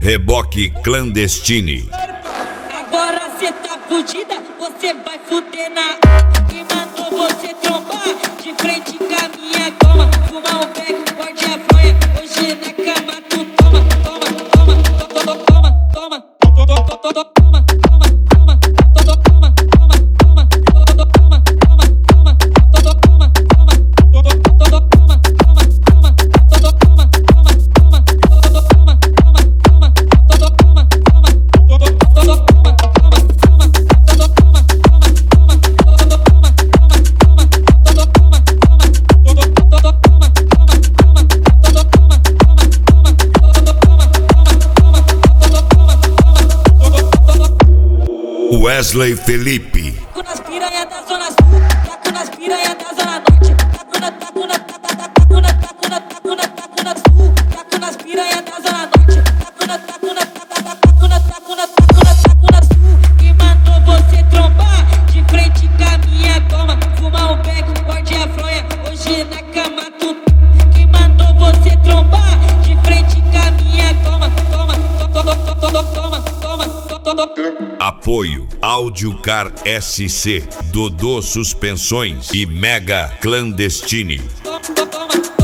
Reboque Clandestine. Agora cê tá fudida, você vai fuder na. Quem mandou você trombar de frente com a minha toma? Fumar um beck, morde a fronha. Hoje na cama tu toma, toma, toma, toma, toma, toma, toma, toma, toma. Wesley Felipe. Taco nas piranha da zona sul, taco nas piranha da zona norte, taco na sul, taco nas piranha da zona norte, taco na sul. Quem mandou você trombar de frente com a minha toma? Fumar um beck, morde a fronha, hoje na cama tu. Quem mandou você trombar de frente com a minha toma? Toma. Apoio Audiocar SC, Dodô Suspensões e Mega Clandestine. Toma.